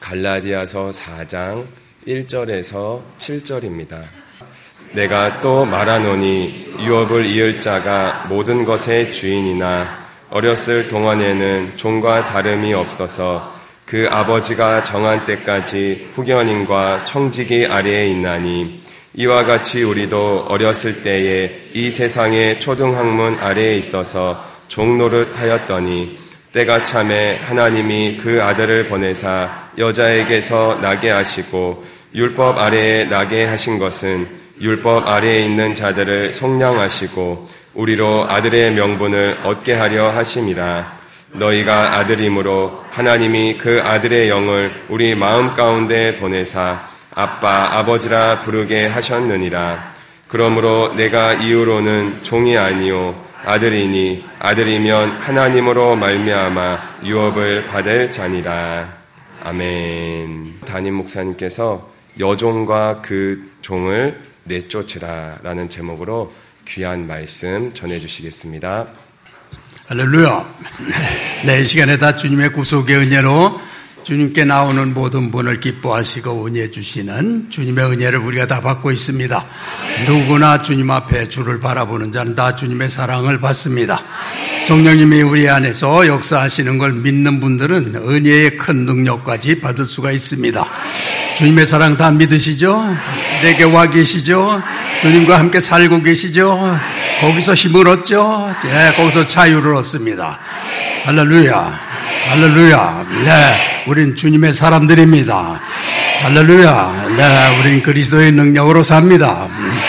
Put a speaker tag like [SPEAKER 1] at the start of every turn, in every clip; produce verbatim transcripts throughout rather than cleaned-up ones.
[SPEAKER 1] 갈라디아서 사 장 일 절에서 칠 절입니다. 내가 또 말하노니 유업을 이을 자가 모든 것의 주인이나 어렸을 동안에는 종과 다름이 없어서 그 아버지가 정한 때까지 후견인과 청지기 아래에 있나니 이와 같이 우리도 어렸을 때에 이 세상의 초등학문 아래에 있어서 종노릇 하였더니 때가 참에 하나님이 그 아들을 보내사 여자에게서 나게 하시고 율법 아래에 나게 하신 것은 율법 아래에 있는 자들을 속량하시고 우리로 아들의 명분을 얻게 하려 하심이라. 너희가 아들이므로 하나님이 그 아들의 영을 우리 마음 가운데 보내사 아빠 아버지라 부르게 하셨느니라. 그러므로 내가 이후로는 종이 아니요 아들이니 아들이면 하나님으로 말미암아 유업을 받을 자니라. 아멘. 담임 목사님께서 여종과 그 종을 내쫓으라 라는 제목으로 귀한 말씀 전해주시겠습니다.
[SPEAKER 2] 할렐루야. 네, 이 시간에 다 주님의 구속의 은혜로 주님께 나오는 모든 분을 기뻐하시고 은혜 주시는 주님의 은혜를 우리가 다 받고 있습니다. 누구나 주님 앞에 주를 바라보는 자는 다 주님의 사랑을 받습니다. 성령님이 우리 안에서 역사하시는 걸 믿는 분들은 은혜의 큰 능력까지 받을 수가 있습니다. 주님의 사랑 다 믿으시죠? 내게 와 계시죠? 주님과 함께 살고 계시죠? 거기서 힘을 얻죠? 네, 거기서 자유를 얻습니다. 할렐루야. 할렐루야. 네, 우린 주님의 사람들입니다. 할렐루야. 네, 우린 그리스도의 능력으로 삽니다.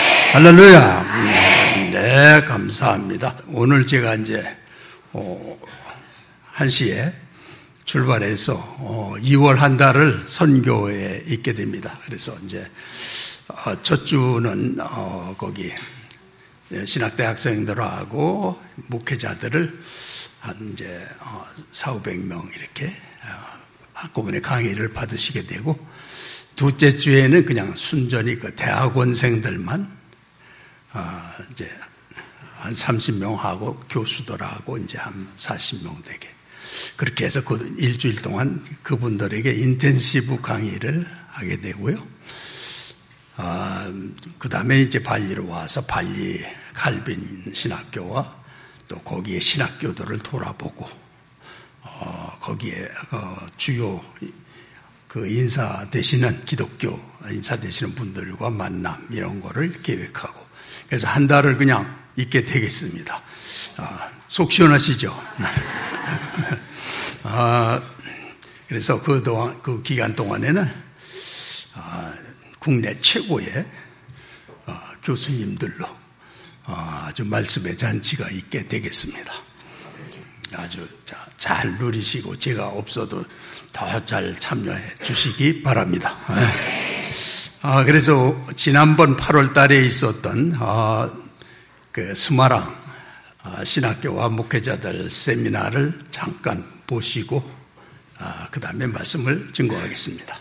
[SPEAKER 2] 할렐루야. 네, 감사합니다. 오늘 제가 이제 어, 한 시에 출발해서 어, 이월 한 달을 선교에 있게 됩니다. 그래서 이제 어, 첫 주는 어, 거기 신학대 학생들하고 목회자들을 한 이제 어, 사오백 명 이렇게 어, 한꺼번에 강의를 받으시게 되고, 둘째 주에는 그냥 순전히 그 대학원생들만 어, 이제 한 삼십 명 하고 교수들하고 이제 한 사십 명 되게 그렇게 해서 그 일주일 동안 그분들에게 인텐시브 강의를 하게 되고요. 어, 그 다음에 이제 발리로 와서 발리 칼빈 신학교와 또 거기에 신학교들을 돌아보고, 어, 거기에, 어, 주요 그 인사 되시는, 기독교 인사 되시는 분들과 만남, 이런 거를 계획하고, 그래서 한 달을 그냥 있게 되겠습니다. 어, 속 시원하시죠? 어, 그래서 그 동안, 그 기간 동안에는, 어, 국내 최고의, 어, 교수님들로 아주 말씀의 잔치가 있게 되겠습니다. 아주 잘 누리시고 제가 없어도 더 잘 참여해 주시기 바랍니다. 아, 그래서 지난번 팔월 달에 있었던 아, 그 스마랑 아, 신학교와 목회자들 세미나를 잠깐 보시고 아, 그 다음에 말씀을 증거하겠습니다.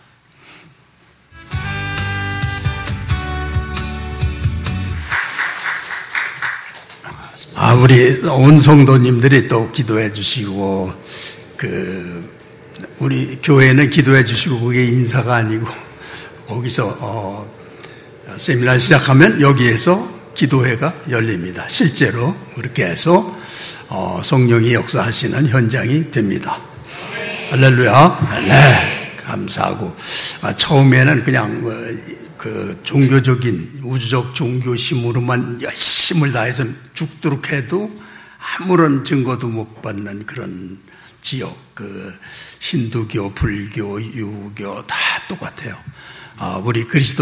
[SPEAKER 2] 아, 우리 온 성도님들이 또 기도해 주시고, 그, 우리 교회는 기도해 주시고, 그게 인사가 아니고, 거기서, 어, 세미나 시작하면 여기에서 기도회가 열립니다. 실제로 그렇게 해서, 어, 성령이 역사하시는 현장이 됩니다. 할렐루야. 네, 감사하고. 아, 처음에는 그냥, 어, 그 종교적인 우주적 종교심으로만 열심을 다해서 죽도록 해도 아무런 증거도 못 받는 그런 지역, 그 힌두교, 불교, 유교 다 똑같아요. 아, 우리 그리스도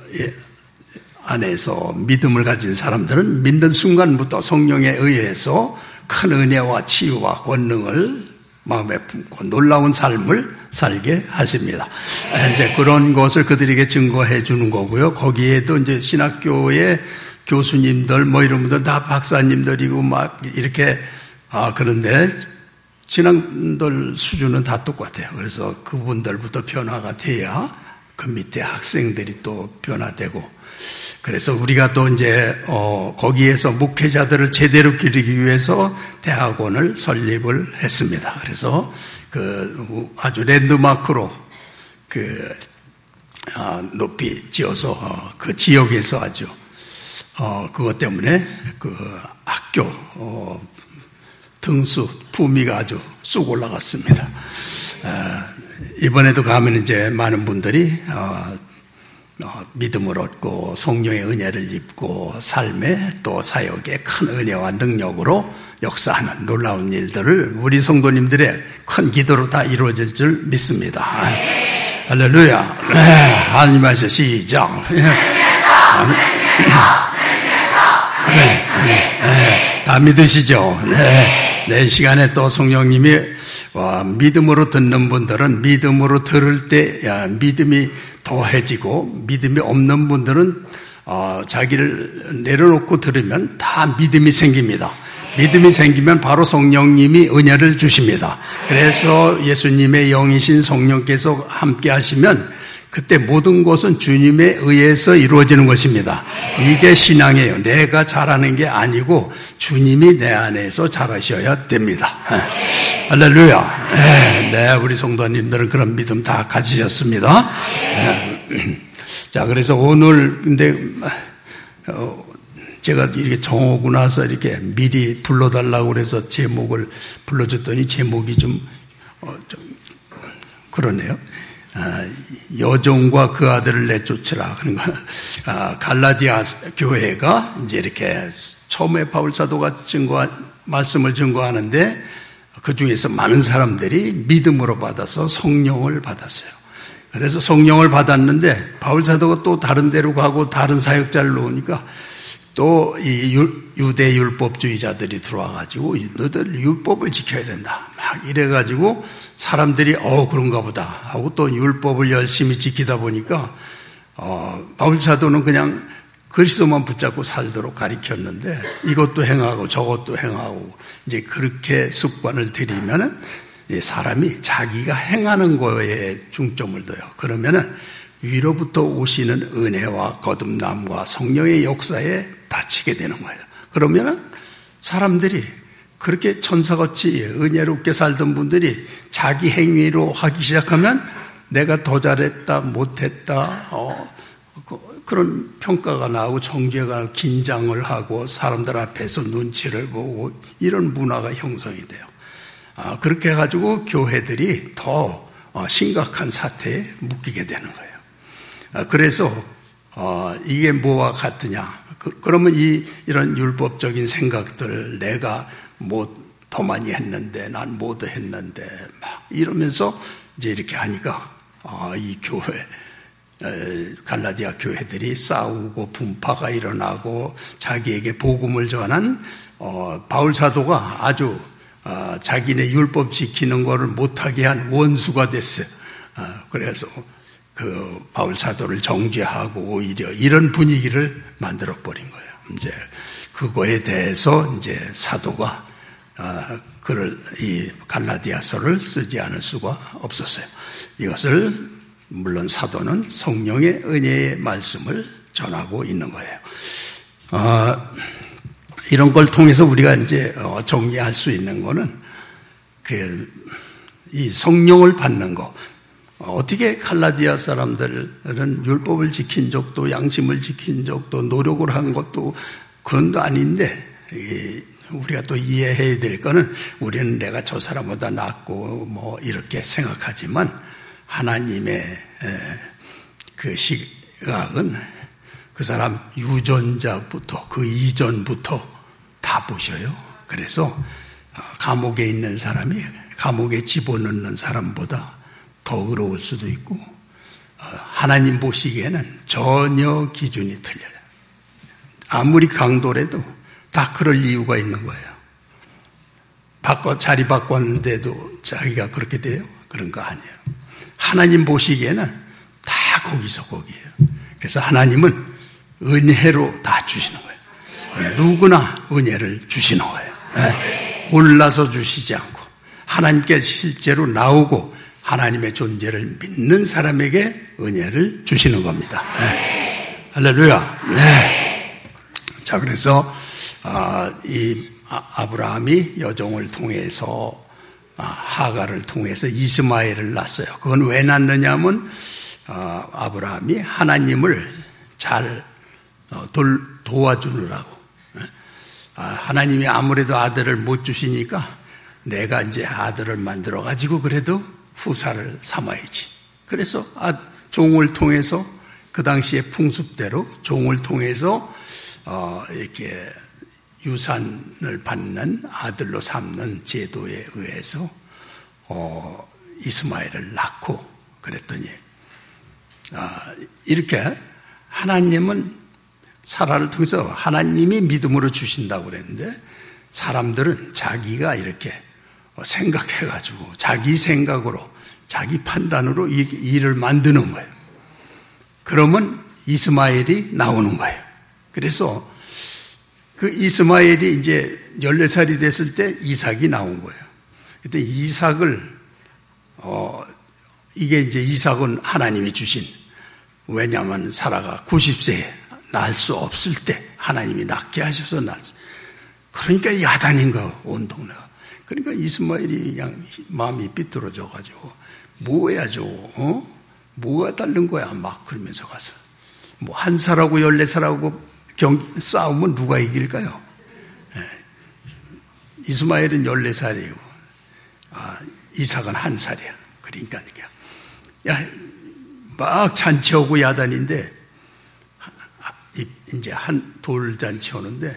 [SPEAKER 2] 안에서 믿음을 가진 사람들은 믿는 순간부터 성령에 의해서 큰 은혜와 치유와 권능을 마음에 품고 놀라운 삶을 살게 하십니다. 이제 그런 것을 그들에게 증거해 주는 거고요. 거기에도 이제 신학교의 교수님들 뭐 이런 분들 다 박사님들이고 막 이렇게 아 그런데 신앙들 수준은 다 똑같아요. 그래서 그분들부터 변화가 돼야 그 밑에 학생들이 또 변화되고, 그래서 우리가 또 이제 어 거기에서 목회자들을 제대로 기르기 위해서 대학원을 설립을 했습니다. 그래서 그 아주 랜드마크로 그 어, 높이 지어서 어, 그 지역에서 아주 어, 그것 때문에 그 학교 어, 등수 품위가 아주 쑥 올라갔습니다. 어, 이번에도 가면 이제 많은 분들이 어, 어, 믿음을 얻고 성령의 은혜를 입고 삶에 또 사역에 큰 은혜와 능력으로 역사하는 놀라운 일들을 우리 성도님들의 큰 기도로 다 이루어질 줄 믿습니다. 할렐루야. 네, 하나님 하셔 시작. 네, 네, 네, 다 믿으시죠? 네, 내 시간에 또 성령님이 와, 믿음으로 듣는 분들은 믿음으로 들을 때 야, 믿음이 더해지고 믿음이 없는 분들은 어, 자기를 내려놓고 들으면 다 믿음이 생깁니다. 믿음이 생기면 바로 성령님이 은혜를 주십니다. 그래서 예수님의 영이신 성령께서 함께 하시면 그때 모든 것은 주님에 의해서 이루어지는 것입니다. 이게 신앙이에요. 내가 잘하는 게 아니고 주님이 내 안에서 잘하셔야 됩니다. 할렐루야. 네, 네, 우리 성도님들은 그런 믿음 다 가지셨습니다. 네. 자, 그래서 오늘 근데 어, 제가 이렇게 정오고 나서 이렇게 미리 불러달라고 그래서 제목을 불러줬더니 제목이 좀, 어, 좀 그러네요. 아, 여종과 그 아들을 내쫓으라. 그러니까 아, 갈라디아 교회가 이제 이렇게 처음에 바울 사도가 증거 말씀을 증거하는데 그 중에서 많은 사람들이 믿음으로 받아서 성령을 받았어요. 그래서 성령을 받았는데 바울 사도가 또 다른 데로 가고 다른 사역자를 놓으니까 또 이 유대 율법주의자들이 들어와가지고 너들 율법을 지켜야 된다. 막 이래가지고 사람들이 어 그런가 보다 하고 또 율법을 열심히 지키다 보니까 어 바울 사도는 그냥 그리스도만 붙잡고 살도록 가르쳤는데 이것도 행하고 저것도 행하고 이제 그렇게 습관을 들이면은 사람이 자기가 행하는 거에 중점을 둬요. 그러면은 위로부터 오시는 은혜와 거듭남과 성령의 역사에 다치게 되는 거예요. 그러면은 사람들이 그렇게 천사같이 은혜롭게 살던 분들이 자기 행위로 하기 시작하면 내가 더 잘했다, 못했다, 어, 그, 그런 평가가 나오고 정죄가 긴장을 하고 사람들 앞에서 눈치를 보고 이런 문화가 형성이 돼요. 아, 그렇게 해가지고 교회들이 더 어, 심각한 사태에 묶이게 되는 거예요. 아, 그래서 어, 이게 뭐와 같으냐? 그, 그러면 이 이런 율법적인 생각들 내가 뭐 더 많이 했는데 난 뭐도 했는데 막 이러면서 이제 이렇게 하니까 아, 이 교회 에, 갈라디아 교회들이 싸우고 분파가 일어나고 자기에게 복음을 전한 어, 바울 사도가 아주 어, 자기네 율법 지키는 거를 못하게 한 원수가 됐어요. 어, 그래서 그 바울 사도를 정죄하고 오히려 이런 분위기를 만들어 버린 거예요. 이제 그거에 대해서 이제 사도가 아, 그를 이 갈라디아서를 쓰지 않을 수가 없었어요. 이것을 물론 사도는 성령의 은혜의 말씀을 전하고 있는 거예요. 아, 이런 걸 통해서 우리가 이제 정리할 수 있는 거는 그 이 성령을 받는 거. 어떻게 갈라디아 사람들은 율법을 지킨 적도 양심을 지킨 적도 노력을 한 것도 그런 거 아닌데 우리가 또 이해해야 될 거는 우리는 내가 저 사람보다 낫고 뭐 이렇게 생각하지만 하나님의 그 시각은 그 사람 유전자부터 그 이전부터 다 보셔요. 그래서 감옥에 있는 사람이 감옥에 집어넣는 사람보다 더 의로울 수도 있고 하나님 보시기에는 전혀 기준이 틀려요. 아무리 강도라도 다 그럴 이유가 있는 거예요. 바꿔 자리 바꿨는데도 자기가 그렇게 돼요? 그런 거 아니에요. 하나님 보시기에는 다 거기서 거기에요. 그래서 하나님은 은혜로 다 주시는 거예요. 누구나 은혜를 주시는 거예요. 네. 골라서 주시지 않고 하나님께 실제로 나오고 하나님의 존재를 믿는 사람에게 은혜를 주시는 겁니다. 네. 할렐루야. 네. 자, 그래서 어, 이 아브라함이 여종을 통해서 하가를 통해서 이스마엘을 낳았어요. 그건 왜 낳느냐면 아브라함이 하나님을 잘 도와주느라고. 하나님이 아무래도 아들을 못 주시니까 내가 이제 아들을 만들어 가지고 그래도 후사를 삼아야지. 그래서 종을 통해서 그 당시의 풍습대로 종을 통해서 이렇게 유산을 받는 아들로 삼는 제도에 의해서 어, 이스마엘을 낳고 그랬더니 아, 이렇게 하나님은 사라를 통해서 하나님이 믿음으로 주신다고 그랬는데 사람들은 자기가 이렇게 생각해가지고 자기 생각으로 자기 판단으로 이 일을 만드는 거예요. 그러면 이스마엘이 나오는 거예요. 그래서 그 이스마엘이 이제 열네 살이 됐을 때 이삭이 나온 거예요. 그때 이삭을, 어, 이게 이제 이삭은 하나님이 주신, 왜냐하면 사라가 구십 세에 낳을 수 없을 때 하나님이 낳게 하셔서 낳았어요. 그러니까 야단인 거, 온 동네가. 그러니까 이스마엘이 그냥 마음이 삐뚤어져가지고, 뭐 해야죠, 어? 뭐가 다른 거야? 막 그러면서 가서. 뭐 한 살하고 열네 살하고 경, 싸우면 누가 이길까요? 예. 이스마엘은 열네 살이고, 아, 이삭은 한 살이야. 그러니까, 야, 막 잔치하고 야단인데, 이제 한 돌잔치 오는데,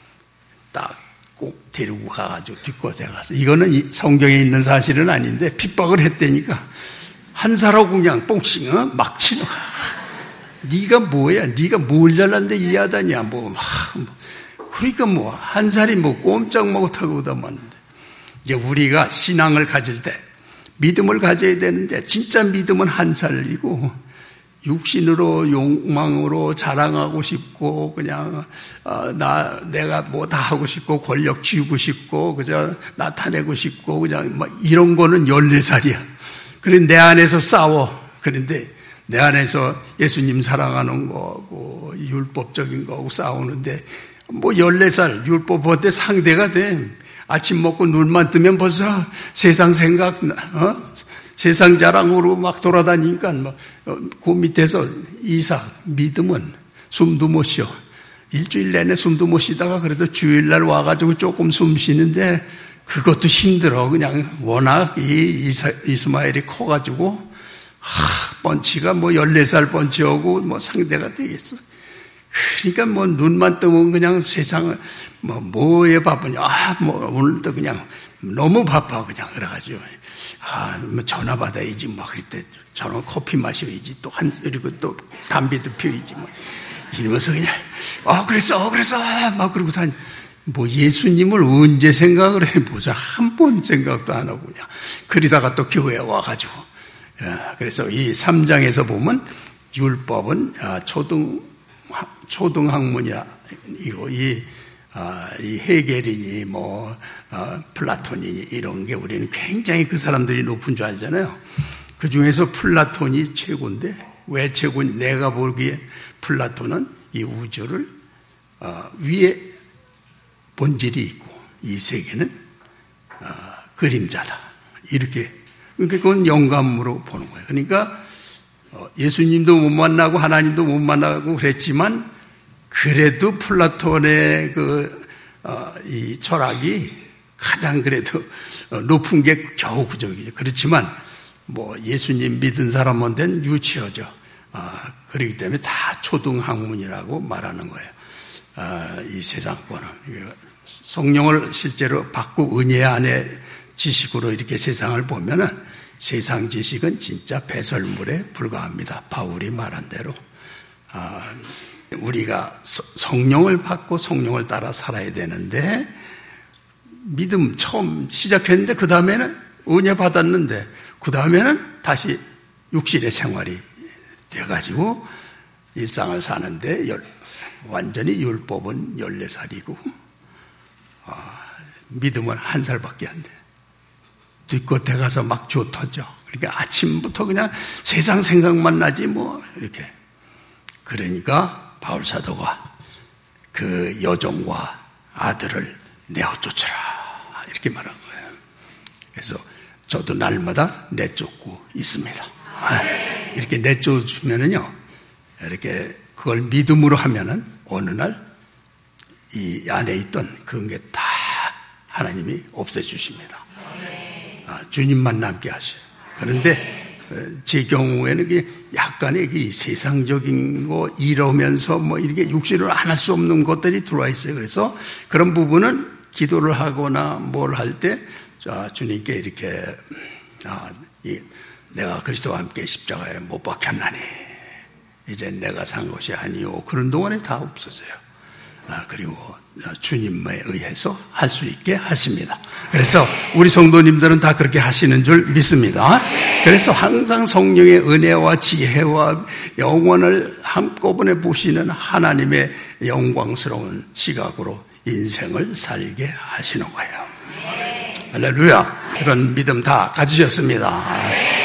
[SPEAKER 2] 딱 꼭 데리고 가가지고 뒷곳에 가서, 이거는 성경에 있는 사실은 아닌데, 핍박을 했다니까, 한 살하고 그냥 뽕씩, 어? 막 치는 거야. 네가 뭐야? 네가 뭘 잘났는데 이 야단이야? 뭐, 막, 뭐. 그러니까 뭐, 한 살이 뭐 꼼짝 못하고 오다 말는데. 이제 우리가 신앙을 가질 때, 믿음을 가져야 되는데, 진짜 믿음은 한 살이고, 육신으로, 욕망으로 자랑하고 싶고, 그냥, 어, 나, 내가 뭐 다 하고 싶고, 권력 쥐고 싶고, 그저 나타내고 싶고, 그냥 막 이런 거는 열네 살이야. 그래, 내 안에서 싸워. 그런데, 내 안에서 예수님 사랑하는 거하고 율법적인 거하고 싸우는데 뭐 열네 살 율법한테 상대가 돼. 아침 먹고 눈만 뜨면 벌써 세상 생각, 어? 세상 자랑으로 막 돌아다니니까 뭐, 그 밑에서 이삭 믿음은 숨도 못 쉬어. 일주일 내내 숨도 못 쉬다가 그래도 주일날 와가지고 조금 숨 쉬는데 그것도 힘들어. 그냥 워낙 이 이스마엘이 커가지고 하, 펀치가 뭐 열네 살 펀치하고 뭐 상대가 되겠어. 그러니까 뭐 눈만 뜨면 그냥 세상을 뭐 뭐에 바쁘냐. 아, 뭐 오늘도 그냥 너무 바빠 그냥 그래가지고 아, 뭐 전화 받아야지 막 그때 전화 커피 마셔야지 또 한 그리고 또 담배도 피워야지 뭐 이러면서 그냥 어 그랬어 어 그랬어 막 그러고 다니. 뭐 예수님을 언제 생각을 해 보자. 한 번 생각도 안 하고 그냥 그러다가 또 교회에 와가지고. 그래서 이 삼 장에서 보면 율법은 초등, 초등학문이라, 이거, 이, 이 헤겔이니, 뭐, 플라톤이니, 이런 게 우리는 굉장히 그 사람들이 높은 줄 알잖아요. 그 중에서 플라톤이 최고인데, 왜 최고니? 내가 보기에 플라톤은 이 우주를 위에 본질이 있고, 이 세계는 그림자다. 이렇게 그러니까 그건 영감으로 보는 거예요. 그러니까 예수님도 못 만나고 하나님도 못 만나고 그랬지만 그래도 플라톤의 그 이 철학이 가장 그래도 높은 게 겨우 그저기죠. 그렇지만 뭐 예수님 믿은 사람한테는 유치하죠. 그렇기 때문에 다 초등학문이라고 말하는 거예요. 이 세상권은 성령을 실제로 받고 은혜 안에 지식으로 이렇게 세상을 보면은 세상 지식은 진짜 배설물에 불과합니다. 바울이 말한 대로. 아, 우리가 성령을 받고 성령을 따라 살아야 되는데 믿음 처음 시작했는데 그 다음에는 은혜 받았는데 그 다음에는 다시 육신의 생활이 되어가지고 일상을 사는데 열, 완전히 율법은 열네 살이고 아, 믿음은 한 살밖에 안 돼. 뒷곳에 가서 막 줘 터져. 그러니까 아침부터 그냥 세상 생각만 나지 뭐 이렇게. 그러니까 바울 사도가 그 여종과 아들을 내어 쫓으라 이렇게 말한 거예요. 그래서 저도 날마다 내쫓고 있습니다. 이렇게 내쫓으면은요, 이렇게 그걸 믿음으로 하면은 어느 날 이 안에 있던 그런 게 다 하나님이 없애주십니다. 아, 주님만 남게 하셔요. 그런데 제 경우에는 약간의 그 세상적인 거 이러면서 뭐 이렇게 육신으로 안 할 수 없는 것들이 들어와 있어요. 그래서 그런 부분은 기도를 하거나 뭘 할 때 주님께 이렇게 아, 이, 내가 그리스도와 함께 십자가에 못 박혔나니 이제 내가 산 것이 아니오. 그런 동안에 다 없어져요. 아, 그리고 주님에 의해서 할 수 있게 하십니다. 그래서 우리 성도님들은 다 그렇게 하시는 줄 믿습니다. 그래서 항상 성령의 은혜와 지혜와 영원을 한꺼번에 보시는 하나님의 영광스러운 시각으로 인생을 살게 하시는 거예요. 할렐루야. 그런 믿음 다 가지셨습니다.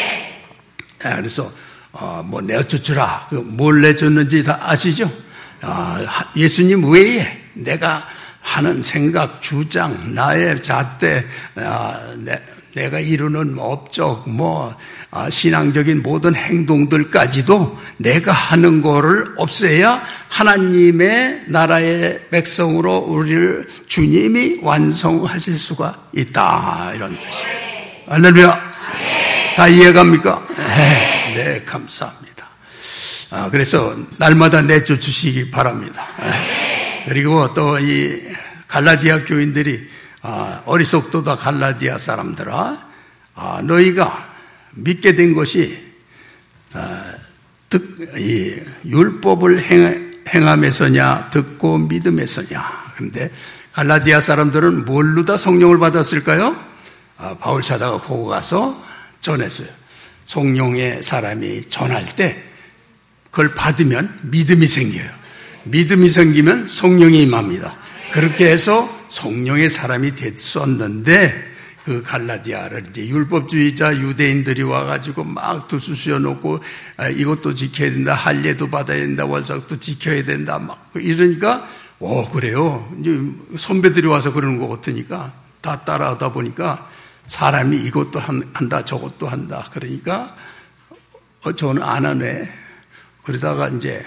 [SPEAKER 2] 그래서 어, 뭐 내쫓으라. 뭘 내쫓는지 다 아시죠? 아, 예수님 외에 내가 하는 생각, 주장, 나의 잣대, 아, 내, 내가 이루는 업적, 뭐 아, 신앙적인 모든 행동들까지도 내가 하는 거를 없애야 하나님의 나라의 백성으로 우리를 주님이 완성하실 수가 있다. 이런 뜻이에요. 할렐루야. 다 이해갑니까? 네, 네, 감사합니다. 아, 그래서 날마다 내쫓으시기 바랍니다. 그리고 또 이 갈라디아 교인들이 아, 어리석도다 갈라디아 사람들아, 아, 너희가 믿게 된 것이 아, 듣, 이 율법을 행, 행함에서냐 듣고 믿음에서냐. 그런데 갈라디아 사람들은 뭘로 다 성령을 받았을까요? 아, 바울 사도가 거기 가서 전했어요. 성령의 사람이 전할 때 그걸 받으면 믿음이 생겨요. 믿음이 생기면 성령이 임합니다. 그렇게 해서 성령의 사람이 됐었는데 그 갈라디아를 이제 율법주의자 유대인들이 와가지고 막 두수수여 놓고 아, 이것도 지켜야 된다, 할례도 받아야 된다, 월삭도 지켜야 된다, 막 이러니까 어 그래요. 이제 선배들이 와서 그러는 것 같으니까 다 따라하다 보니까 사람이 이것도 한다, 저것도 한다. 그러니까 어, 저는 안 하네. 그러다가 이제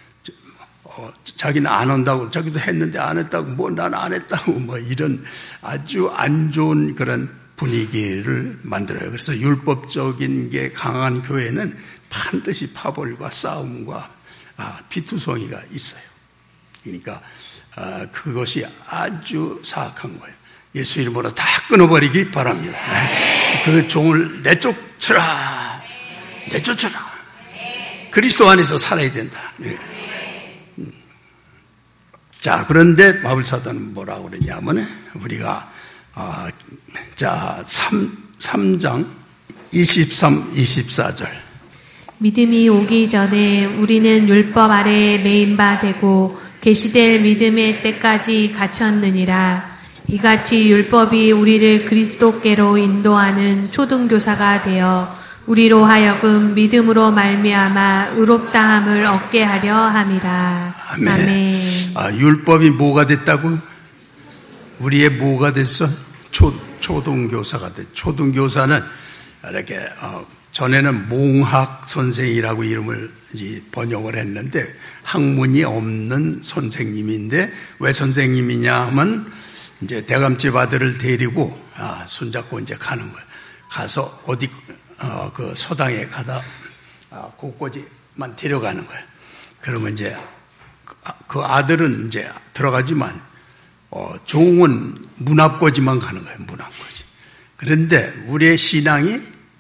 [SPEAKER 2] 어, 자기는 안 한다고, 자기도 했는데 안 했다고, 뭐 난 안 했다고, 뭐 이런 아주 안 좋은 그런 분위기를 만들어요. 그래서 율법적인 게 강한 교회는 반드시 파벌과 싸움과 아, 피투성이가 있어요. 그러니까 아, 그것이 아주 사악한 거예요. 예수 이름으로 다 끊어버리기 바랍니다. 그 종을 내쫓으라, 내쫓으라. 그리스도 안에서 살아야 된다. 자, 그런데 바울 사도는 뭐라고 그러냐면 우리가 어, 자 삼 장 이십삼, 이십사 절
[SPEAKER 3] 믿음이 오기 전에 우리는 율법 아래에 매인 바 되고 계시될 믿음의 때까지 갇혔느니라. 이같이 율법이 우리를 그리스도께로 인도하는 초등교사가 되어 우리로 하여금 믿음으로 말미암아 의롭다함을 얻게 하려 함이라.
[SPEAKER 2] 아멘. 아멘. 아, 율법이 뭐가 됐다고? 우리의 뭐가 됐어? 초, 초등교사가 됐. 초등교사는 이렇게 어, 전에는 몽학 선생이라고 이름을 이제 번역을 했는데 학문이 없는 선생님인데 왜 선생님이냐 하면 이제 대감집 아들을 데리고 아, 손잡고 이제 가는 거예요. 가서 어디 어, 그 서당에 가다 어, 곳곳이만 데려가는 거예요. 그러면 이제 그 아들은 이제 들어가지만 어, 종은 문 앞까지만 가는 거예요. 문 앞까지. 그런데 우리의 신앙이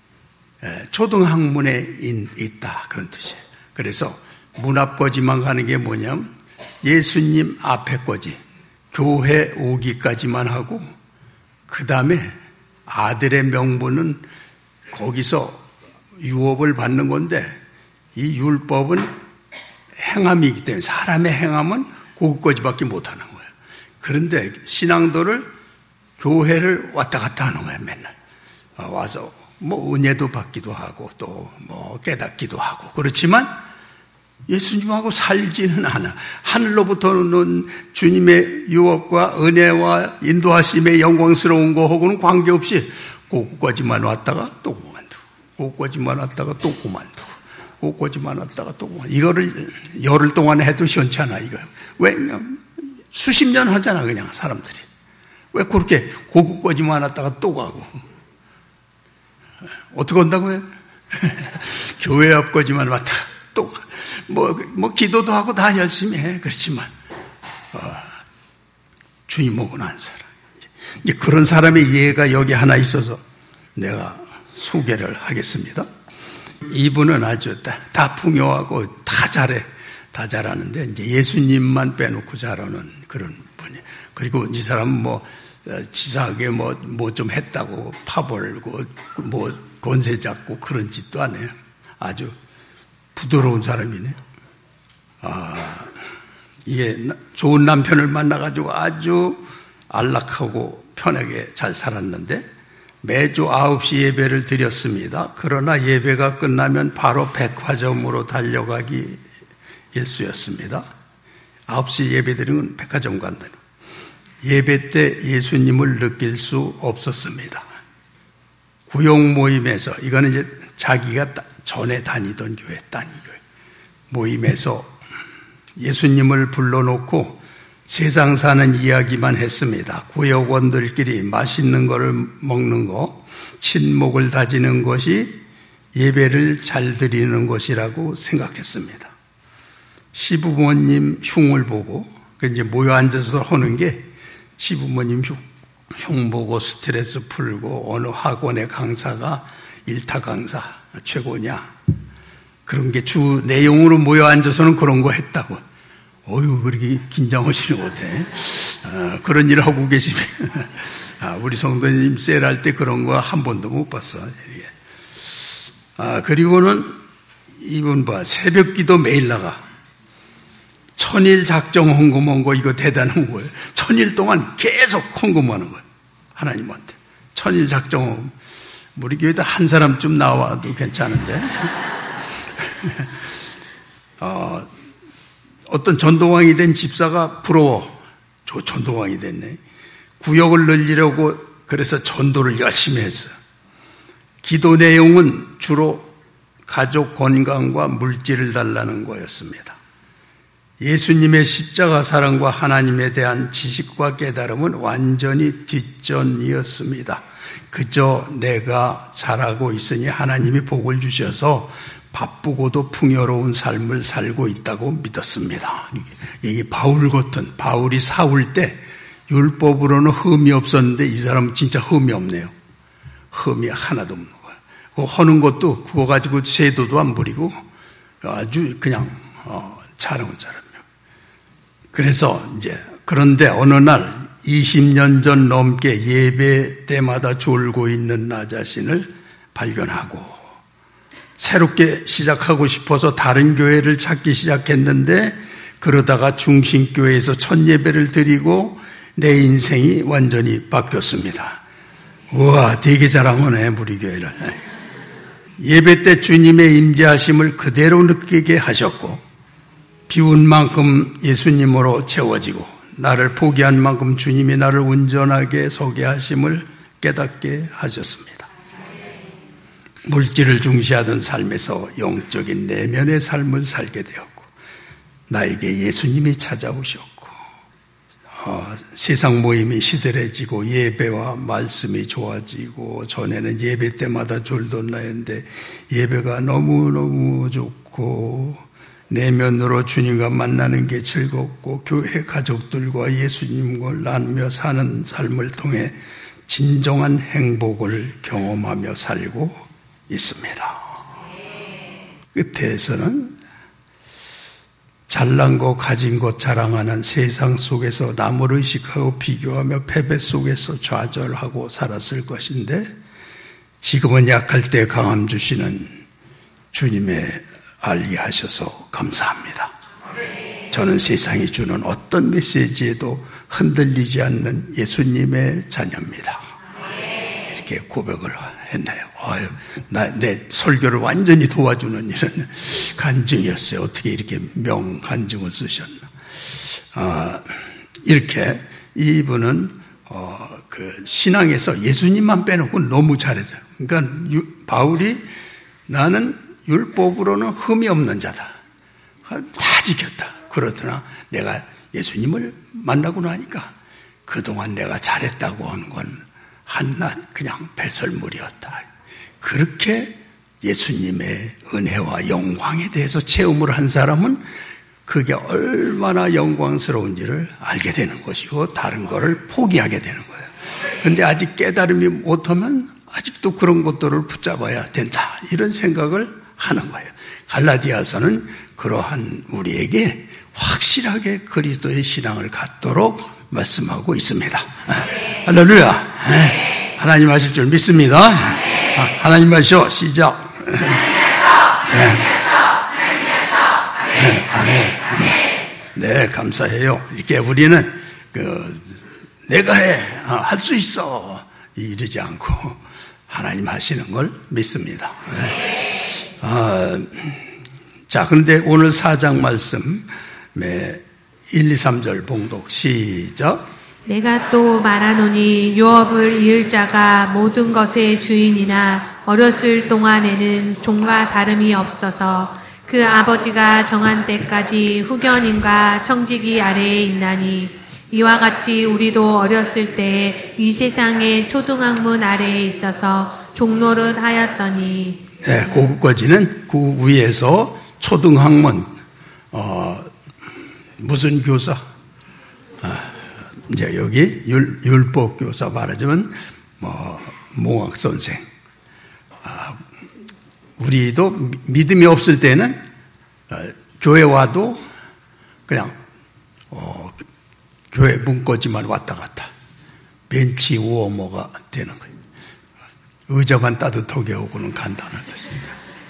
[SPEAKER 2] 초등학문에 있다 그런 뜻이에요. 그래서 문 앞까지만 가는 게 뭐냐면 예수님 앞에까지 교회 오기까지만 하고 그 다음에 아들의 명분은 거기서 유업을 받는 건데 이 율법은 행함이기 때문에 사람의 행함은 거기까지밖에 못하는 거예요. 그런데 신앙도를 교회를 왔다 갔다 하는 거예요. 맨날 와서 뭐 은혜도 받기도 하고 또 뭐 깨닫기도 하고 그렇지만 예수님하고 살지는 않아. 하늘로부터는 주님의 유업과 은혜와 인도하심의 영광스러운 거하고는 관계없이 고구까지만 왔다가 또 그만두고, 고구까지만 왔다가 또 그만두고, 고구까지만 왔다가 또 그만두고. 이거를 열흘 동안 해도 시원찮아, 이거. 왜? 수십 년 하잖아, 그냥 사람들이. 왜 그렇게 고구까지만 왔다가 또 가고. 어떻게 한다고요? 교회 앞까지만 왔다가 또 가. 뭐, 뭐, 기도도 하고 다 열심히 해. 그렇지만, 어, 주님 오고 난 사람. 이제 그런 사람의 예가 여기 하나 있어서 내가 소개를 하겠습니다. 이분은 아주 다, 다 풍요하고 다 잘해. 다 잘하는데, 이제 예수님만 빼놓고 잘하는 그런 분이. 그리고 이 사람은 뭐, 치사하게 뭐, 뭐 좀 했다고 파벌고, 뭐, 권세 잡고 그런 짓도 안 해요. 아주 부드러운 사람이네. 아, 이게 좋은 남편을 만나가지고 아주 안락하고 편하게 잘 살았는데 매주 아홉 시 예배를 드렸습니다. 그러나 예배가 끝나면 바로 백화점으로 달려가기 일쑤였습니다. 아홉 시 예배 드리면 백화점 간다는. 예배 때 예수님을 느낄 수 없었습니다. 구역 모임에서, 이거는 이제 자기가 전에 다니던 교회, 딴 교회 모임에서 예수님을 불러놓고 세상 사는 이야기만 했습니다. 구역원들끼리 맛있는 거를 먹는 거, 친목을 다지는 것이 예배를 잘 드리는 것이라고 생각했습니다. 시부모님 흉을 보고, 이제 모여 앉아서 하는 게 시부모님 흉, 흉 보고 스트레스 풀고 어느 학원의 강사가 일타 강사 최고냐, 그런 게 주 내용으로 모여 앉아서는 그런 거 했다고. 어휴, 그렇게 긴장하시는 것 같아. 아, 그런 일 하고 계시면 아, 우리 성도님 셀할 때 그런 거 한 번도 못 봤어. 아, 그리고는 이분 봐, 새벽 기도 매일 나가. 천일 작정 헌금한 거, 이거 대단한 거예요. 천일 동안 계속 헌금하는 거예요. 하나님한테. 천일 작정 헌금. 우리 교회도 한 사람쯤 나와도 괜찮은데. 어, 어떤 전도왕이 된 집사가 부러워. 저 전도왕이 됐네. 구역을 늘리려고 그래서 전도를 열심히 했어요. 기도 내용은 주로 가족 건강과 물질을 달라는 거였습니다. 예수님의 십자가 사랑과 하나님에 대한 지식과 깨달음은 완전히 뒷전이었습니다. 그저 내가 잘하고 있으니 하나님이 복을 주셔서 바쁘고도 풍요로운 삶을 살고 있다고 믿었습니다. 이게 바울 같은, 바울이 사울 때 율법으로는 흠이 없었는데 이 사람은 진짜 흠이 없네요. 흠이 하나도 없는 거예요. 그 하는 것도 그거 가지고 세도도 안 부리고 아주 그냥 어, 잘하는 사람이에요. 그래서 이제 그런데 어느 날 이십 년 전 넘게 예배 때마다 졸고 있는 나 자신을 발견하고 새롭게 시작하고 싶어서 다른 교회를 찾기 시작했는데 그러다가 중심교회에서 첫 예배를 드리고 내 인생이 완전히 바뀌었습니다. 우와, 되게 자랑하네, 우리 교회를. 예배 때 주님의 임재하심을 그대로 느끼게 하셨고 비운 만큼 예수님으로 채워지고 나를 포기한 만큼 주님이 나를 온전하게 서게 하심을 깨닫게 하셨습니다. 물질을 중시하던 삶에서 영적인 내면의 삶을 살게 되었고 나에게 예수님이 찾아오셨고 어, 세상 모임이 시들해지고 예배와 말씀이 좋아지고 전에는 예배 때마다 졸던 나였는데 예배가 너무너무 좋고 내면으로 주님과 만나는 게 즐겁고 교회 가족들과 예수님과 나누며 사는 삶을 통해 진정한 행복을 경험하며 살고 있습니다. 끝에서는 잘난 거 가진 것 자랑하는 세상 속에서 남을 의식하고 비교하며 패배 속에서 좌절하고 살았을 것인데 지금은 약할 때 강함 주시는 주님의 알리하셔서 감사합니다. 저는 세상이 주는 어떤 메시지에도 흔들리지 않는 예수님의 자녀입니다. 이렇게 고백을 했나요? 아유, 나, 내 설교를 완전히 도와주는 이런 간증이었어요. 어떻게 이렇게 명간증을 쓰셨나. 아, 이렇게 이분은 어, 그 신앙에서 예수님만 빼놓고 너무 잘해서. 그러니까 유, 바울이 나는 율법으로는 흠이 없는 자다. 다 지켰다. 그러더나 내가 예수님을 만나고 나니까 그동안 내가 잘했다고 하는 건 한낱 그냥 배설물이었다. 그렇게 예수님의 은혜와 영광에 대해서 체험을 한 사람은 그게 얼마나 영광스러운지를 알게 되는 것이고 다른 거를 포기하게 되는 거예요. 그런데 아직 깨달음이 못하면 아직도 그런 것들을 붙잡아야 된다. 이런 생각을 하는 거예요. 갈라디아서는 그러한 우리에게 확실하게 그리스도의 신앙을 갖도록 말씀하고 있습니다. 할렐루야. 하나님 하실 줄 믿습니다. 하나님 하시오. 시작. 네, 감사해요. 이렇게 우리는 그 내가 해, 할 수 있어 이러지 않고 하나님 하시는 걸 믿습니다. 아, 자, 그런데 오늘 사 장 말씀 일, 이, 삼 절 봉독 시작.
[SPEAKER 3] 내가 또 말하노니 유업을 이을 자가 모든 것의 주인이나 어렸을 동안에는 종과 다름이 없어서 그 아버지가 정한 때까지 후견인과 청지기 아래에 있나니 이와 같이 우리도 어렸을 때 이 세상의 초등학문 아래에 있어서 종노릇 하였더니.
[SPEAKER 2] 네, 고국까지는 그 위에서 초등학문, 어, 무슨 교사? 아, 이제 여기 율, 율법 교사 말하자면 뭐 몽학 선생. 아, 우리도 믿음이 없을 때는 어, 교회 와도 그냥 어, 교회 문고지만 왔다 갔다 벤치 우어모가 되는 거예요. 의자만 따뜻하게 오고는 간다는 뜻입니다.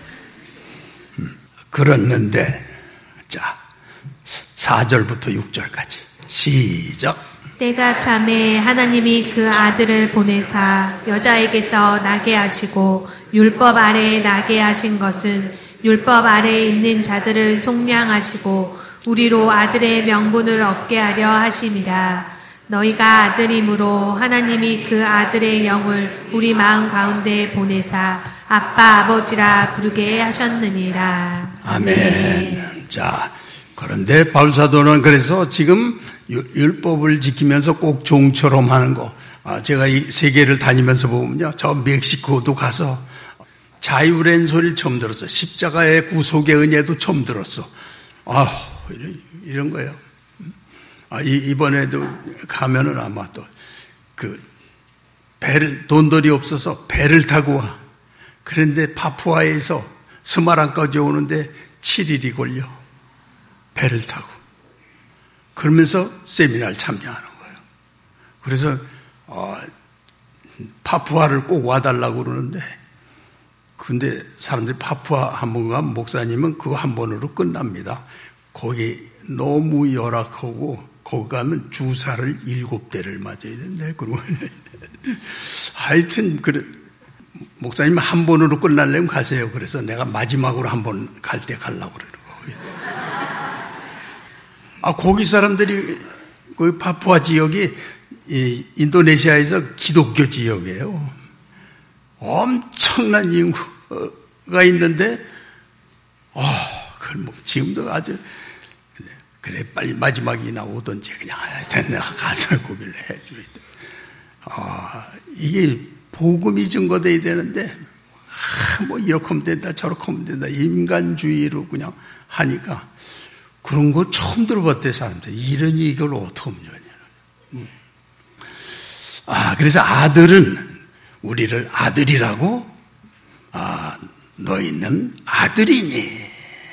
[SPEAKER 2] 음, 그랬는데 자 사 절부터 육 절까지 시작.
[SPEAKER 3] 때가 참에 하나님이 그 아들을 보내사 여자에게서 나게 하시고 율법 아래에 나게 하신 것은 율법 아래에 있는 자들을 속량하시고 우리로 아들의 명분을 얻게 하려 하심이라. 너희가 아들이므로 하나님이 그 아들의 영을 우리 마음 가운데 보내사 아빠 아버지라 부르게 하셨느니라.
[SPEAKER 2] 아멘. 아멘. 자, 그런데 바울사도는 그래서 지금 율법을 지키면서 꼭 종처럼 하는 거. 제가 이 세계를 다니면서 보면요, 저 멕시코도 가서 자유란 소리를 처음 들었어. 십자가의 구속의 은혜도 처음 들었어. 아, 이런, 이런 거예요. 아, 이, 이번에도 가면은 아마 또, 그, 배를, 돈들이 없어서 배를 타고 와. 그런데 파푸아에서 스마랑까지 오는데 칠 일이 걸려. 배를 타고. 그러면서 세미나를 참여하는 거예요. 그래서, 어, 파푸아를 꼭 와달라고 그러는데, 근데 사람들이 파푸아 한 번 가면 목사님은 그거 한 번으로 끝납니다. 거기 너무 열악하고, 거기 가면 주사를 일곱 대를 맞아야 된대. 그러고 하여튼 그래 목사님 한 번으로 끝날려면 가세요. 그래서 내가 마지막으로 한 번 갈 때 가려고 그러는 거예요. 아, 거기 사람들이 그 파푸아 지역이 이 인도네시아에서 기독교 지역이에요. 엄청난 인구가 있는데, 아, 그 뭐 지금도 아주. 그래, 빨리 마지막이나 오든지 그냥 내가 가서 고비를 해줘야 돼. 아, 이게 복음이 증거돼야 되는데, 아, 뭐 이렇게 하면 된다, 저렇게 하면 된다, 인간주의로 그냥 하니까 그런 거 처음 들어봤대, 사람들. 이러니 이걸 어떻게 하면 되냐. 아, 그래서 아들은 우리를 아들이라고, 아, 너희는 아들이니.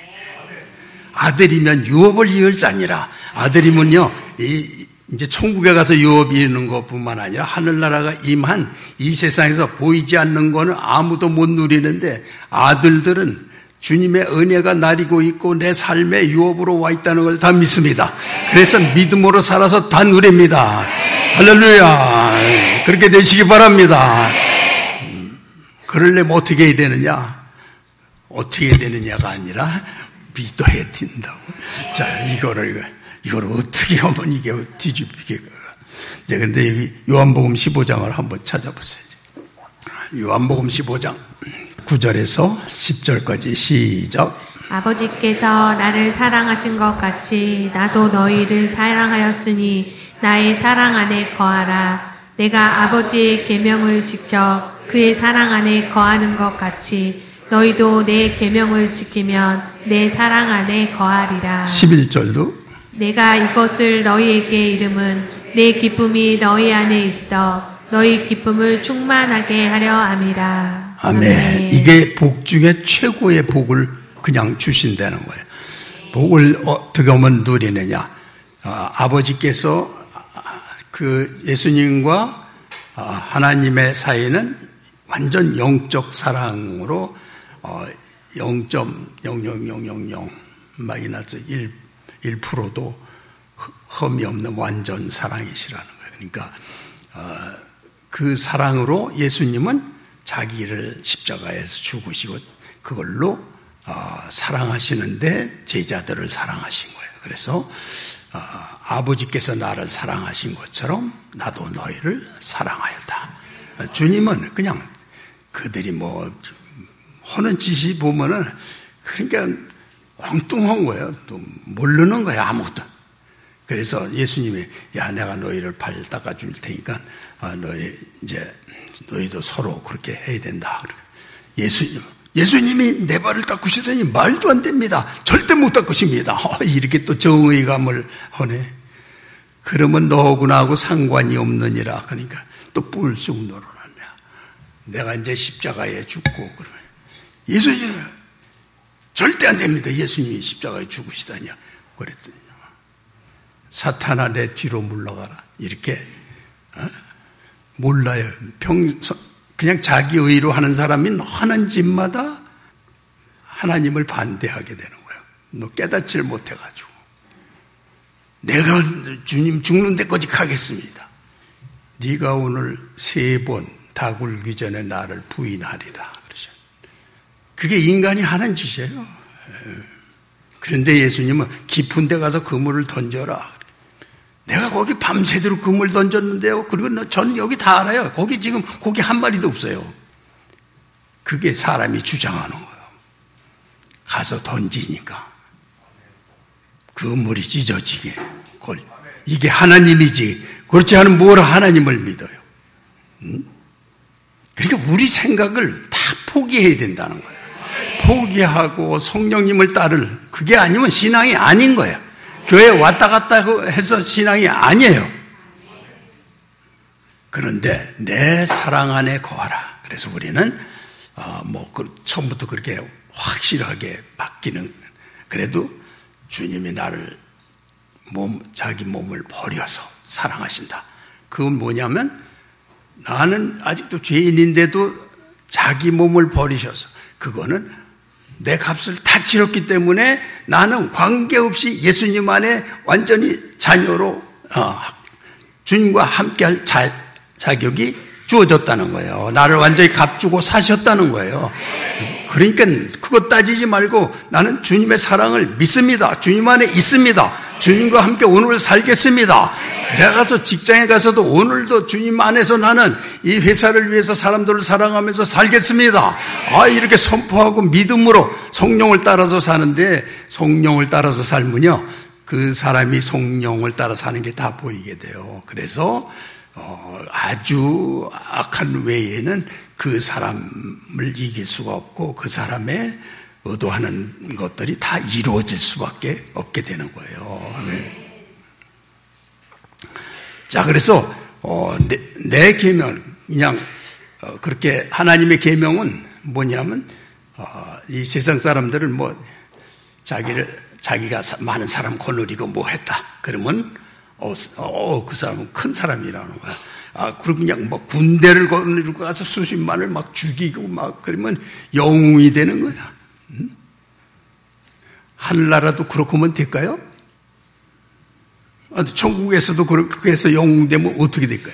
[SPEAKER 2] 아들이면 유업을 이을 자니라. 아들이면요, 이, 이제 천국에 가서 유업 이루는 것뿐만 아니라 하늘나라가 임한 이 세상에서 보이지 않는 거는 아무도 못 누리는데 아들들은 주님의 은혜가 나리고 있고 내 삶의 유업으로 와 있다는 걸 다 믿습니다. 그래서 믿음으로 살아서 다 누립니다. 할렐루야. 그렇게 되시기 바랍니다. 그러려면 어떻게 해야 되느냐? 어떻게 해야 되느냐가 아니라 믿어야 된다고. 자, 이거를, 이걸 어떻게 하면 이게 뒤집히게. 이제 그런데 여기 요한복음 십오 장을 한번 찾아보세요. 요한복음 십오 장 구 절에서 십 절까지 시작.
[SPEAKER 3] 아버지께서 나를 사랑하신 것 같이 나도 너희를 사랑하였으니 나의 사랑 안에 거하라. 내가 아버지의 계명을 지켜 그의 사랑 안에 거하는 것 같이 너희도 내 계명을 지키면 내 사랑 안에 거하리라.
[SPEAKER 2] 십일 절도
[SPEAKER 3] 내가 이것을 너희에게 이름은 내 기쁨이 너희 안에 있어 너희 기쁨을 충만하게 하려 함이라.
[SPEAKER 2] 아멘. 아멘. 이게 복 중에 최고의 복을 그냥 주신다는 거예요. 복을 어떻게 하면 누리느냐. 어, 아버지께서 그 예수님과 어, 하나님의 사이는 완전 영적 사랑으로 어, 영 점 영영영영영 마이너스 일 퍼센트도 흠이 없는 완전 사랑이시라는 거예요. 그러니까 어, 그 사랑으로 예수님은 자기를 십자가에서 죽으시고 그걸로 어, 사랑하시는데 제자들을 사랑하신 거예요. 그래서 어, 아버지께서 나를 사랑하신 것처럼 나도 너희를 사랑하였다. 어, 주님은 그냥 그들이 뭐 하는 짓이 보면은 그러니까 엉뚱한 거예요. 또 모르는 거예요. 아무것도. 그래서 예수님이 야 내가 너희를 발 닦아줄 테니까 어, 너희 이제 너희도 서로 그렇게 해야 된다. 예수님 예수님이 내 발을 닦으시더니 말도 안 됩니다. 절대 못 닦으십니다. 어, 이렇게 또 정의감을 하네. 그러면 너하고 나하고 상관이 없느니라. 그러니까 또 뿔쑥 늘어났네. 내가 이제 십자가에 죽고 그러면 예수님 절대 안 됩니다. 예수님이 십자가에 죽으시다니요. 그랬더니 사탄아 내 뒤로 물러가라. 이렇게 어? 몰라요. 평소 그냥 자기 의로 하는 사람이 하는 짓마다 하나님을 반대하게 되는 거예요. 너 깨닫지를 못해가지고 내가 주님 죽는 데까지 가겠습니다. 네가 오늘 세 번 다 굴기 전에 나를 부인하리라. 그러죠. 그게 인간이 하는 짓이에요. 그런데 예수님은 깊은 데 가서 그물을 던져라. 내가 거기 밤새도록 그물 던졌는데요. 그리고 전 여기 다 알아요. 거기 지금 고기 한 마리도 없어요. 그게 사람이 주장하는 거예요. 가서 던지니까 그물이 찢어지게. 이게 하나님이지. 그렇지 않으면 뭐라 하나님을 믿어요. 응? 그러니까 우리 생각을 다 포기해야 된다는 거예요. 포기하고 성령님을 따를 그게 아니면 신앙이 아닌 거예요. 교회 왔다 갔다 해서 신앙이 아니에요. 그런데 내 사랑 안에 거하라. 그래서 우리는 어, 뭐 처음부터 그렇게 확실하게 바뀌는 그래도 주님이 나를 몸 자기 몸을 버려서 사랑하신다. 그건 뭐냐면 나는 아직도 죄인인데도 자기 몸을 버리셔서 그거는 내 값을 다 치렀기 때문에 나는 관계없이 예수님 안에 완전히 자녀로 어, 주님과 함께할 자, 자격이 주어졌다는 거예요. 나를 완전히 값주고 사셨다는 거예요. 그러니까 그거 따지지 말고 나는 주님의 사랑을 믿습니다. 주님 안에 있습니다. 주님과 함께 오늘 살겠습니다. 그래가서 직장에 가서도 오늘도 주님 안에서 나는 이 회사를 위해서 사람들을 사랑하면서 살겠습니다. 아, 이렇게 선포하고 믿음으로 성령을 따라서 사는데 성령을 따라서 살면요. 그 사람이 성령을 따라 사는 게 다 보이게 돼요. 그래서 어, 아주 악한 외에는 그 사람을 이길 수가 없고 그 사람의 의도하는 것들이 다 이루어질 수밖에 없게 되는 거예요. 네. 자, 그래서 어, 내, 내 계명 그냥 어, 그렇게 하나님의 계명은 뭐냐면 어, 이 세상 사람들은 뭐 자기를 자기가 많은 사람 거느리고 뭐 했다. 그러면 어, 어, 그 사람은 큰 사람이라는 거야. 아, 그리고 그냥 뭐 군대를 거느리고 가서 수십만을 막 죽이고 막 그러면 영웅이 되는 거야. 응? 하늘나라도 그렇게 하면 될까요? 아, 천국에서도 그렇게 해서 영웅 되면 어떻게 될까요?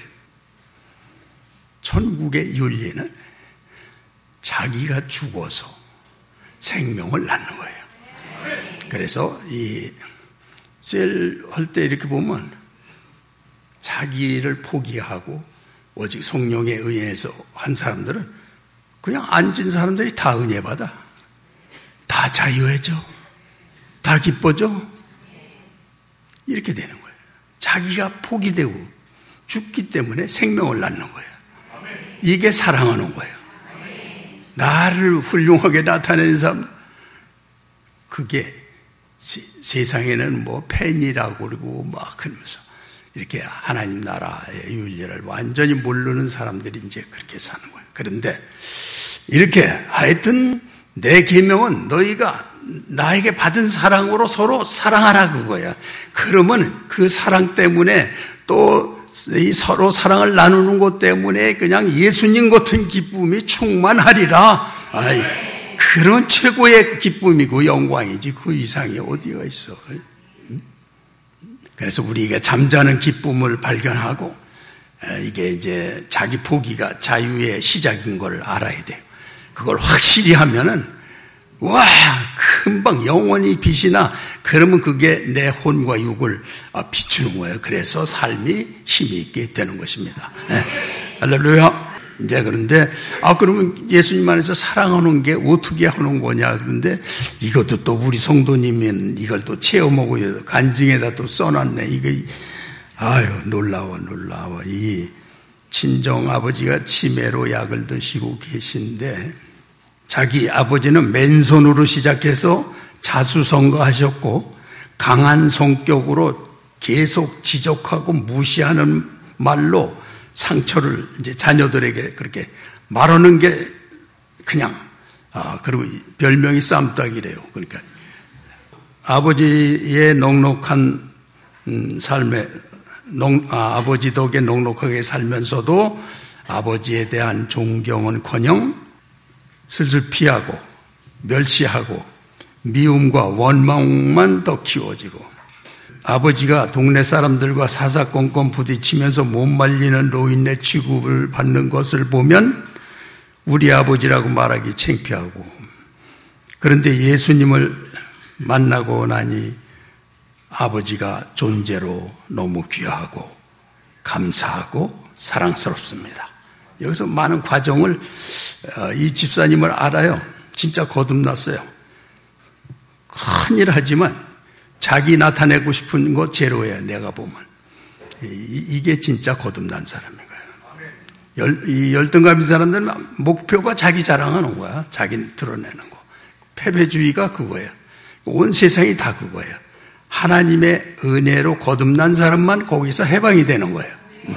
[SPEAKER 2] 천국의 윤리는 자기가 죽어서 생명을 낳는 거예요. 그래서 이 셀 할 때 이렇게 보면 자기를 포기하고 오직 성령에 의해서 한 사람들은 그냥 앉은 사람들이 다 은혜 받아. 다 자유해져. 다 기뻐져. 이렇게 되는 거예요. 자기가 포기되고 죽기 때문에 생명을 낳는 거예요. 이게 사랑하는 거예요. 나를 훌륭하게 나타내는 사람, 그게 세상에는 뭐 팬이라고 그러고 막 그러면서 이렇게 하나님 나라의 윤리를 완전히 모르는 사람들이 이제 그렇게 사는 거예요. 그런데 이렇게 하여튼 내 계명은 너희가 나에게 받은 사랑으로 서로 사랑하라 그거야. 그러면 그 사랑 때문에 또 이 서로 사랑을 나누는 것 때문에 그냥 예수님 같은 기쁨이 충만하리라. 아이, 그런 최고의 기쁨이고 영광이지 그 이상이 어디가 있어. 그래서 우리가 잠자는 기쁨을 발견하고 이게 이제 자기 포기가 자유의 시작인 걸 알아야 돼요. 그걸 확실히 하면은 와, 금방 영원히 빛이나 그러면 그게 내 혼과 육을 비추는 거예요. 그래서 삶이 힘이 있게 되는 것입니다. 네. 할렐루야. 이제 그런데 아 그러면 예수님 안에서 사랑하는 게 어떻게 하는 거냐. 그런데 이것도 또 우리 성도님은 이걸 또 체험하고 간증에다 또 써놨네. 이게 아유 놀라워 놀라워. 이 친정 아버지가 치매로 약을 드시고 계신데 자기 아버지는 맨손으로 시작해서 자수성가하셨고 강한 성격으로 계속 지적하고 무시하는 말로 상처를 이제 자녀들에게 그렇게 말하는 게 그냥 아 그리고 별명이 쌈딱이래요. 그러니까 아버지의 넉넉한 삶에 농, 아, 아버지 덕에 넉넉하게 살면서도 아버지에 대한 존경은커녕 슬슬 피하고 멸시하고 미움과 원망만 더 키워지고 아버지가 동네 사람들과 사사건건 부딪히면서 못 말리는 노인네 취급을 받는 것을 보면 우리 아버지라고 말하기 창피하고 그런데 예수님을 만나고 나니 아버지가 존재로 너무 귀하고 감사하고 사랑스럽습니다. 여기서 많은 과정을 이 집사님을 알아요. 진짜 거듭났어요. 큰일 하지만 자기 나타내고 싶은 거 제로예요. 내가 보면. 이게 진짜 거듭난 사람인 거예요. 열, 이 열등감인 사람들은 목표가 자기 자랑하는 거야. 자기 드러내는 거. 패배주의가 그거예요. 온 세상이 다 그거예요. 하나님의 은혜로 거듭난 사람만 거기서 해방이 되는 거예요. 음.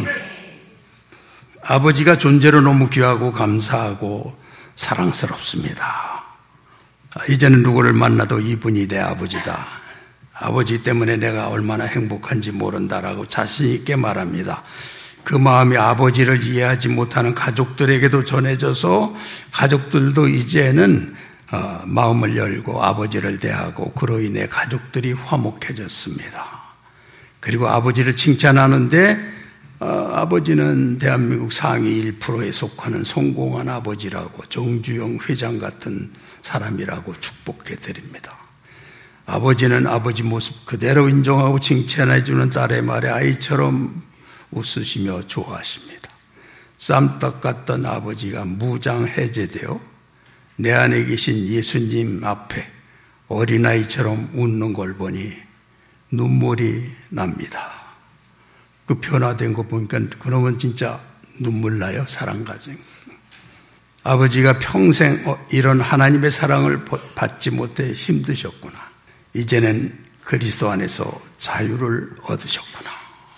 [SPEAKER 2] 아버지가 존재로 너무 귀하고 감사하고 사랑스럽습니다. 이제는 누구를 만나도 이분이 내 아버지다. 아버지 때문에 내가 얼마나 행복한지 모른다라고 자신 있게 말합니다. 그 마음이 아버지를 이해하지 못하는 가족들에게도 전해져서 가족들도 이제는 마음을 열고 아버지를 대하고 그로 인해 가족들이 화목해졌습니다. 그리고 아버지를 칭찬하는데 어, 아버지는 대한민국 상위 일 퍼센트에 속하는 성공한 아버지라고 정주영 회장 같은 사람이라고 축복해 드립니다. 아버지는 아버지 모습 그대로 인정하고 칭찬해주는 딸의 말에 아이처럼 웃으시며 좋아하십니다. 쌈딱 같던 아버지가 무장 해제되어 내 안에 계신 예수님 앞에 어린아이처럼 웃는 걸 보니 눈물이 납니다. 그 변화된 거 보니까 그러면 진짜 눈물 나요. 사랑 가정. 아버지가 평생 이런 하나님의 사랑을 받지 못해 힘드셨구나. 이제는 그리스도 안에서 자유를 얻으셨구나.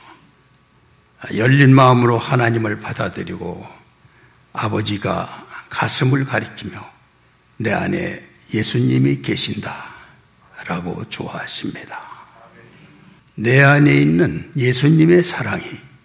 [SPEAKER 2] 열린 마음으로 하나님을 받아들이고 아버지가 가슴을 가리키며 내 안에 예수님이 계신다라고 좋아하십니다. 내 안에 있는 예수님의 사랑이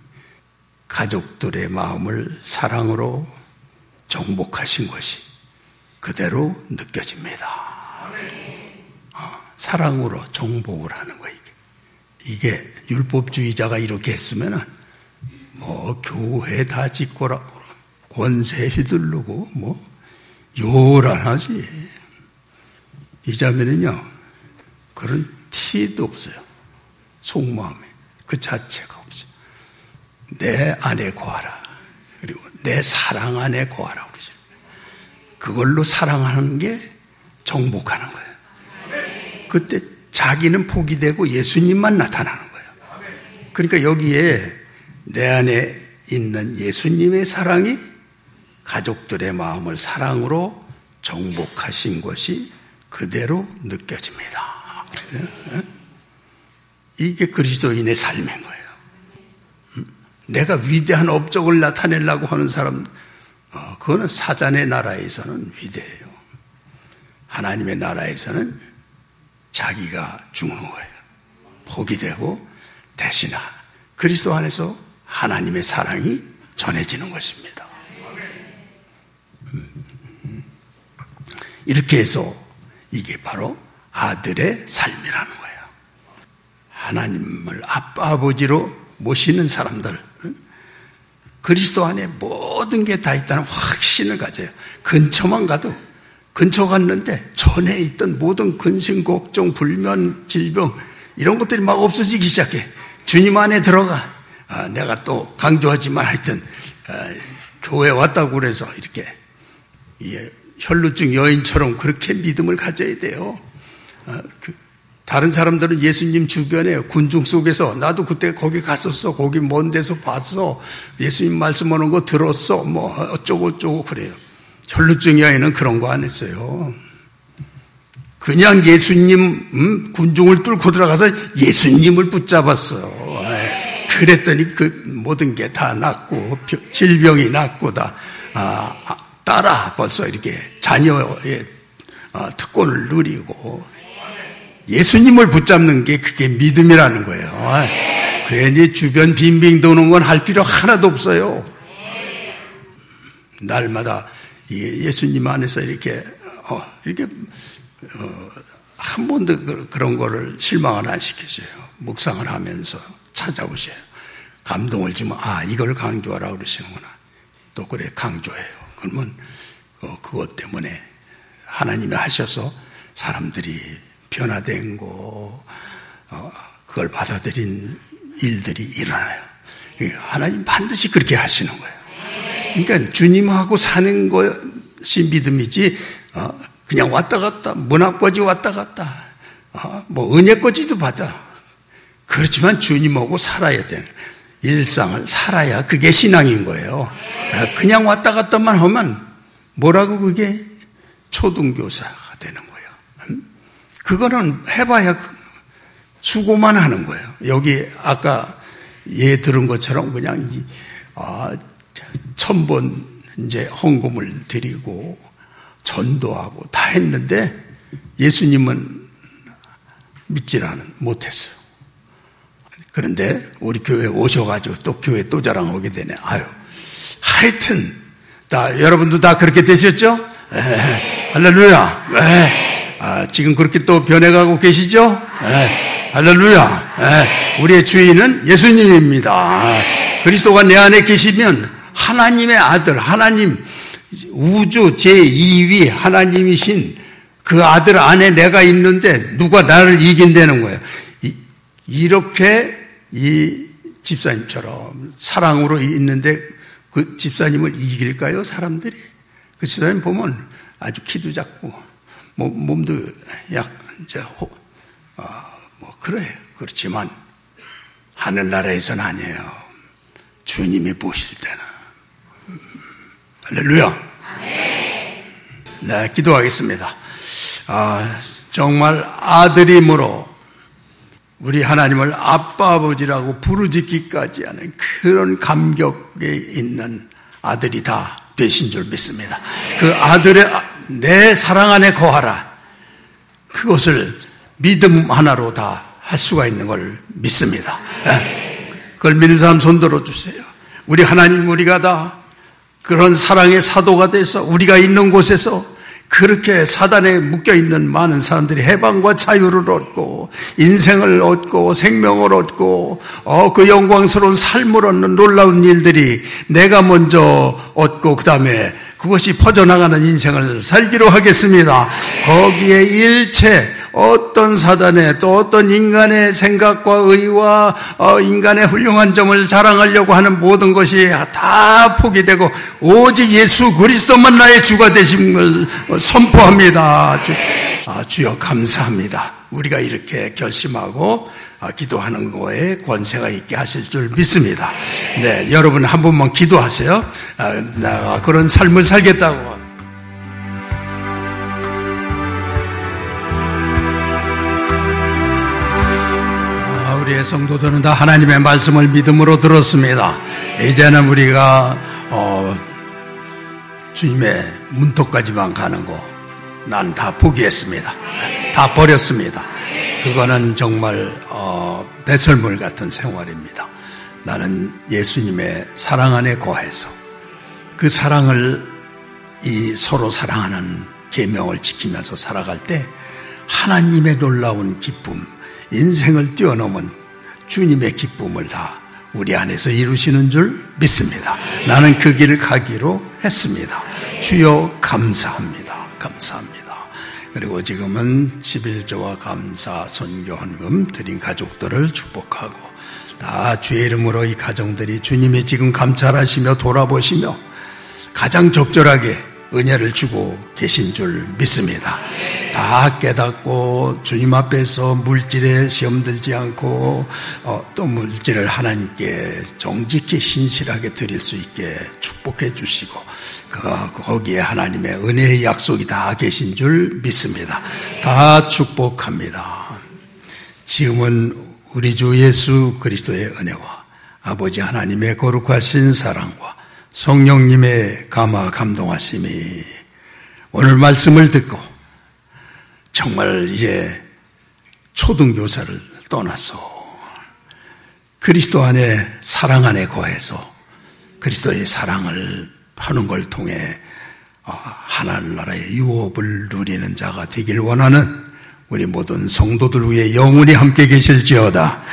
[SPEAKER 2] 가족들의 마음을 사랑으로 정복하신 것이 그대로 느껴집니다. 어, 사랑으로 정복을 하는 거예요. 이게. 이게 율법주의자가 이렇게 했으면은 뭐 교회 다 짓고라 권세 휘두르고 뭐 요란하지. 이 자매는요 그런 티도 없어요. 속마음에 그 자체가 없어요. 내 안에 거하라. 그리고 내 사랑 안에 거하라. 그걸로 사랑하는 게 정복하는 거예요. 그때 자기는 포기되고 예수님만 나타나는 거예요. 그러니까 여기에 내 안에 있는 예수님의 사랑이 가족들의 마음을 사랑으로 정복하신 것이 그대로 느껴집니다. 이게 그리스도인의 삶인 거예요. 내가 위대한 업적을 나타내려고 하는 사람, 어, 그거는 사단의 나라에서는 위대해요. 하나님의 나라에서는 자기가 죽는 거예요. 포기되고 대신하 그리스도 안에서 하나님의 사랑이 전해지는 것입니다. 이렇게 해서 이게 바로 아들의 삶이라는 거예요. 하나님을 아빠 아버지로 모시는 사람들, 그리스도 안에 모든 게 다 있다는 확신을 가져요. 근처만 가도, 근처 갔는데 전에 있던 모든 근심, 걱정, 불면, 질병 이런 것들이 막 없어지기 시작해. 주님 안에 들어가. 아, 내가 또 강조하지만 하여튼 아, 교회 왔다고 그래서 이렇게 예, 혈루증 여인처럼 그렇게 믿음을 가져야 돼요. 아, 그, 다른 사람들은 예수님 주변에 군중 속에서 나도 그때 거기 갔었어. 거기 먼 데서 봤어. 예수님 말씀하는 거 들었어. 뭐 어쩌고 어쩌고 그래요. 혈루증 여인은 그런 거 안 했어요. 그냥 예수님 음, 군중을 뚫고 들어가서 예수님을 붙잡았어요. 그랬더니 그 모든 게 다 낫고 질병이 낫고 다 아, 따라 벌써 이렇게 자녀의 어, 특권을 누리고 예수님을 붙잡는 게 그게 믿음이라는 거예요. 괜히 주변 빙빙 도는 건 할 필요 하나도 없어요. 날마다 예수님 안에서 이렇게 어, 이렇게 어, 한 번도 그런 거를 실망을 안 시키세요. 묵상을 하면서 찾아오세요. 감동을 주면 아 이걸 강조하라 그러시는구나. 또 그래 강조해요. 그러면 어, 그것 때문에 하나님이 하셔서 사람들이 변화된 거 어, 그걸 받아들인 일들이 일어나요. 하나님 반드시 그렇게 하시는 거예요. 그러니까 주님하고 사는 것이 믿음이지 어, 그냥 왔다 갔다 문 앞까지 왔다 갔다 어, 뭐 은혜까지도 받아. 그렇지만 주님하고 살아야 돼요. 일상을 살아야 그게 신앙인 거예요. 그냥 왔다 갔다만 하면 뭐라고 그게 초등교사가 되는 거예요. 그거는 해봐야 수고만 하는 거예요. 여기 아까 예 들은 것처럼 그냥 아, 천 번 이제 헌금을 드리고 전도하고 다 했는데 예수님은 믿질 않은 못했어요. 그런데 우리 교회 오셔가지고 또 교회 또 자랑하게 되네. 아유, 하여튼 다 여러분도 다 그렇게 되셨죠? 에, 할렐루야. 에, 아, 지금 그렇게 또 변해가고 계시죠? 에, 할렐루야. 에, 우리의 주인은 예수님입니다. 에, 그리스도가 내 안에 계시면 하나님의 아들, 하나님 우주 제이 위 하나님이신 그 아들 안에 내가 있는데 누가 나를 이긴다는 거예요. 이, 이렇게 이 집사님처럼 사랑으로 있는데 그 집사님을 이길까요? 사람들이? 그 집사님 보면 아주 키도 작고 뭐 몸도 약 이제 호, 어, 뭐 그래요. 그렇지만 하늘나라에서는 아니에요. 주님이 보실 때는. 음, 할렐루야. 네, 기도하겠습니다. 아, 정말 아들임으로 우리 하나님을 아빠 아버지라고 부르짖기까지 하는 그런 감격에 있는 아들이 다 되신 줄 믿습니다. 그 아들의 내 사랑 안에 거하라. 그것을 믿음 하나로 다 할 수가 있는 걸 믿습니다. 그걸 믿는 사람 손 들어주세요. 우리 하나님 우리가 다 그런 사랑의 사도가 돼서 우리가 있는 곳에서 그렇게 사단에 묶여있는 많은 사람들이 해방과 자유를 얻고 인생을 얻고 생명을 얻고 어, 그 영광스러운 삶을 얻는 놀라운 일들이 내가 먼저 얻고 그 다음에 그것이 퍼져나가는 인생을 살기로 하겠습니다. 거기에 일체 어떤 사단의 또 어떤 인간의 생각과 의와 인간의 훌륭한 점을 자랑하려고 하는 모든 것이 다 포기되고 오직 예수 그리스도만 나의 주가 되심을 선포합니다. 주, 아, 주여 감사합니다. 우리가 이렇게 결심하고 기도하는 거에 권세가 있게 하실 줄 믿습니다. 네, 여러분 한 번만 기도하세요. 내가 그런 삶을 살겠다고. 우리의 성도들은 다 하나님의 말씀을 믿음으로 들었습니다. 이제는 우리가 어, 주님의 문턱까지만 가는 거 난 다 포기했습니다. 다 버렸습니다. 그거는 정말 어, 배설물 같은 생활입니다. 나는 예수님의 사랑 안에 거해서 그 사랑을 이 서로 사랑하는 계명을 지키면서 살아갈 때 하나님의 놀라운 기쁨, 인생을 뛰어넘은 주님의 기쁨을 다 우리 안에서 이루시는 줄 믿습니다. 나는 그 길을 가기로 했습니다. 주여 감사합니다. 감사합니다. 그리고 지금은 십일조와 감사 선교 헌금 드린 가족들을 축복하고 다 주의 이름으로 이 가정들이 주님이 지금 감찰하시며 돌아보시며 가장 적절하게 은혜를 주고 계신 줄 믿습니다. 다 깨닫고 주님 앞에서 물질에 시험 들지 않고 어, 또 물질을 하나님께 정직히 신실하게 드릴 수 있게 축복해 주시고 그, 거기에 하나님의 은혜의 약속이 다 계신 줄 믿습니다. 다 축복합니다. 지금은 우리 주 예수 그리스도의 은혜와 아버지 하나님의 거룩하신 사랑과 성령님의 감화 감동하심이 오늘 말씀을 듣고 정말 이제 초등교사를 떠나서 그리스도 안에 사랑 안에 거해서 그리스도의 사랑을 하는 걸 통해 하늘나라의 유업을 누리는 자가 되길 원하는 우리 모든 성도들 위해 영원히 함께 계실지어다.